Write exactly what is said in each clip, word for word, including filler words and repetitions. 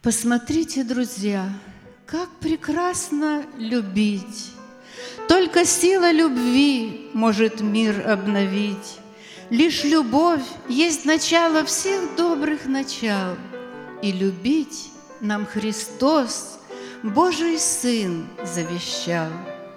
Посмотрите, друзья, как прекрасно любить. Только сила любви может мир обновить. Лишь любовь есть начало всех добрых начал. И любить нам Христос, Божий Сын, завещал.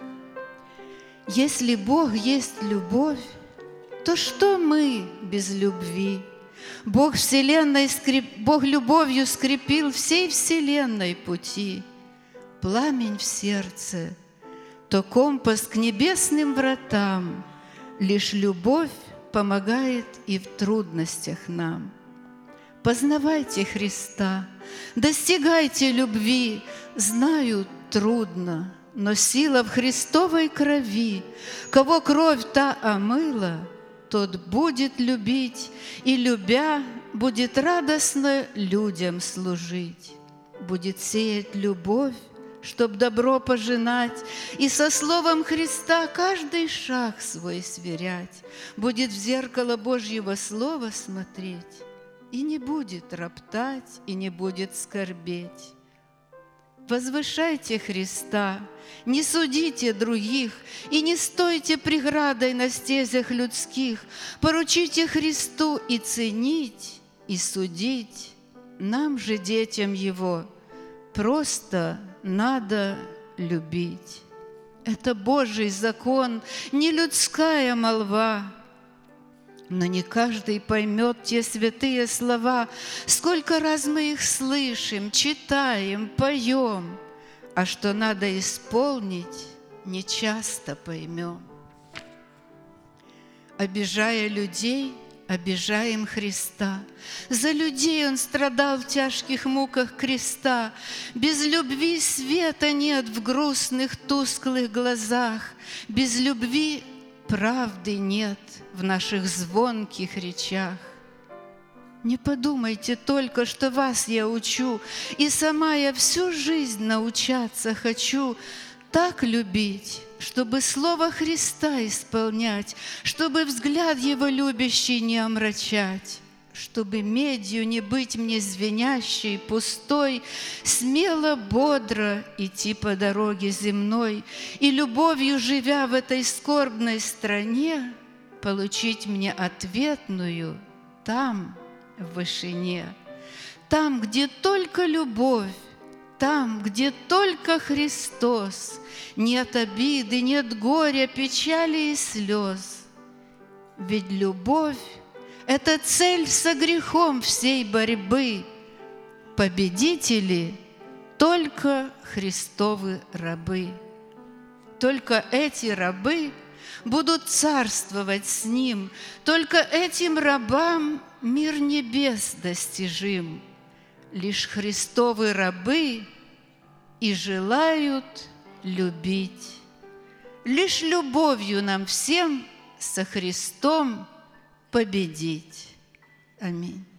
Если Бог есть любовь, то что мы без любви? Бог вселенной скреп... Бог любовью скрепил всей вселенной пути. Пламень в сердце, то компас к небесным вратам. Лишь любовь помогает и в трудностях нам. Познавайте Христа, достигайте любви. Знаю, трудно, но сила в Христовой крови. Кого кровь та омыла, тот будет любить, и, любя, будет радостно людям служить. Будет сеять любовь, чтоб добро пожинать, и со словом Христа каждый шаг свой сверять. Будет в зеркало Божьего слова смотреть, и не будет роптать, и не будет скорбеть. Возвышайте Христа, не судите других, и не стойте преградой на стезях людских. Поручите Христу и ценить, и судить. Нам же, детям Его, просто надо любить. Это Божий закон, не людская молва. Но не каждый поймет те святые слова. Сколько раз мы их слышим, читаем, поем, а что надо исполнить, не часто поймем. Обижая людей, обижаем Христа. За людей Он страдал в тяжких муках креста. Без любви света нет в грустных, тусклых глазах. Без любви правды нет в наших звонких речах. Не подумайте только, что вас я учу, и сама я всю жизнь научаться хочу так любить, чтобы слово Христа исполнять, чтобы взгляд Его любящий не омрачать, чтобы медью не быть мне звенящей, пустой, смело, бодро идти по дороге земной и любовью, живя в этой скорбной стране, получить мне ответную там, в вышине, там, где только любовь, там, где только Христос, нет обиды, нет горя, печали и слез. Ведь любовь – это цель со грехом всей борьбы. Победители – только Христовы рабы. Только эти рабы будут царствовать с Ним, только этим рабам мир небес достижим. Лишь Христовы рабы и желают любить. Лишь любовью нам всем со Христом победить. Аминь.